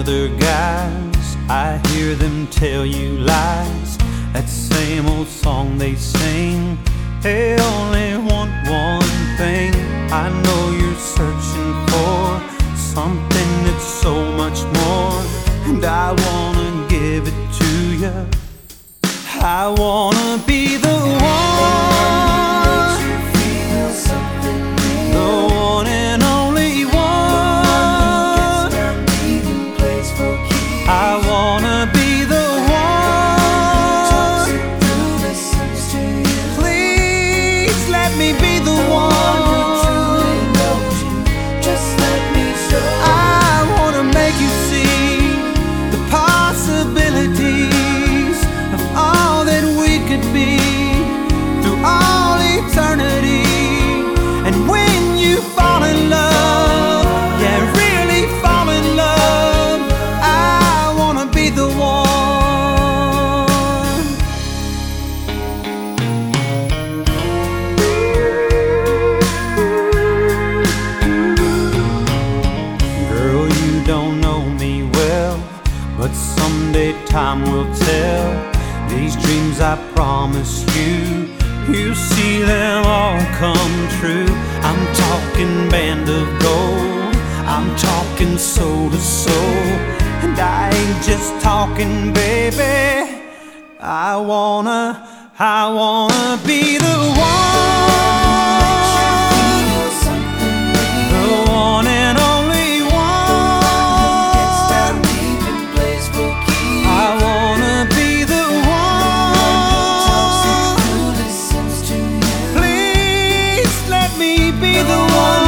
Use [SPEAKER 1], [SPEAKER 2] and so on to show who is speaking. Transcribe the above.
[SPEAKER 1] other guys, I hear them tell you lies. That same old song they sing, they only want one thing. I know you're searching for something that's so much more, and I wanna give it to you. I wanna be the one, the one and only one. I wanna be the one. Please let me be the one. I wanna make you see the possibilities of all that we could be through all eternity. And when you fall in love, yeah, really fall in love, I wanna be the one. Girl, you don't know me well, but someday time will tell. These dreams I promise you, you see them all come true. I'm talking band of gold, I'm talking soul to soul, and I ain't just talking, baby. I wanna be the one, the one and only one. I wanna be the one. Please let me be the one.